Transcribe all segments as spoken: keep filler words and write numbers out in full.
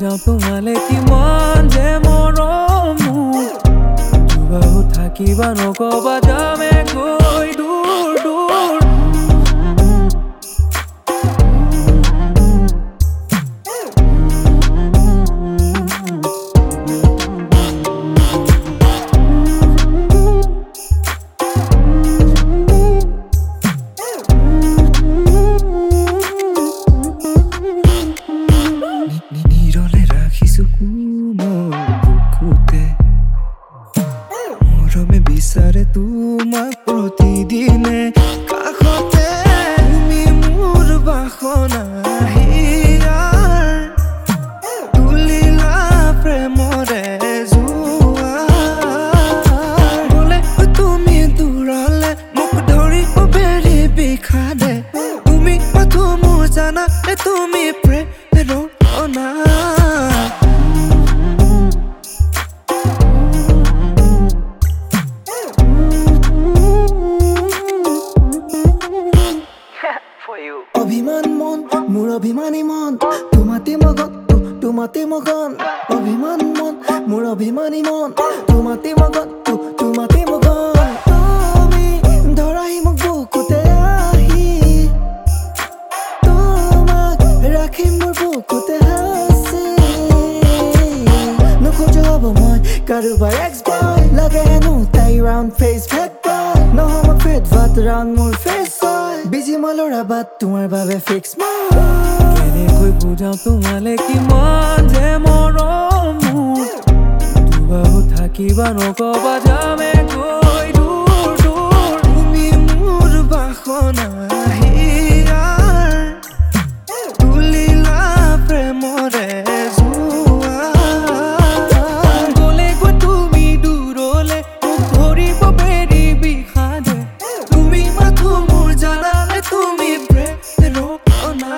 বুজাও তোমালে কিমান যে মৰম দুবাৰো থাকিবা নকবা যামে গৈ দূৰ দূৰ নিৰলে ৰাখিছো কোমল বুকুতে মৰমে বিচাৰে তোমাক প্ৰতিদিনে কাষতে তুমি মোৰ বাসনা হিয়াৰ তুলিলা প্ৰেমৰে জোৱাৰ বোলে তুমি দূৰলে মোক ধৰি বেৰি বিষাদে তুমি মাথো মোৰ জানা তুমি প্ৰেমৰ অনা অভিমান মন মোৰ অভিমানী মন তোমাতে মগন তোমাতে মগন অভিমান মন মোৰ অভিমানী মন তোমাতে মগন তোমাতে মগন তুমি ধৰাহি মোক বুকুতে আহি তোমাক ৰাখিম মোৰ বুকুতে হাসি নোখোজো হব মই কাৰোবাৰ এক্স বয় লাগে হেনো তাই ৰাউণ্ড ফেচ ফেক বয় নহ'ব ফেট ভাত ৰাউণ্ড মোৰ ফেচ বিজি মলৰা বাট তোমাৰ বাবে ফিক্স কেনেকৈ বুজাও তোমালে কিমান যে মৰম দুবাৰো থাকিবা নকবা যামে গৈ দূৰ দূৰ তুমি মোৰ বাসনা হিয়াৰ তুলিলা প্ৰেমৰে জোৱাৰ গ'লে গৈ তুমি দূৰলে মোক ধৰিব বেৰি বিষাদে তুমি মাথো মোৰ জানা তুমি প্ৰেমৰ অনা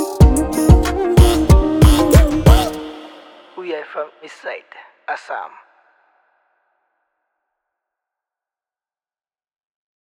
We are from East Side, Assam.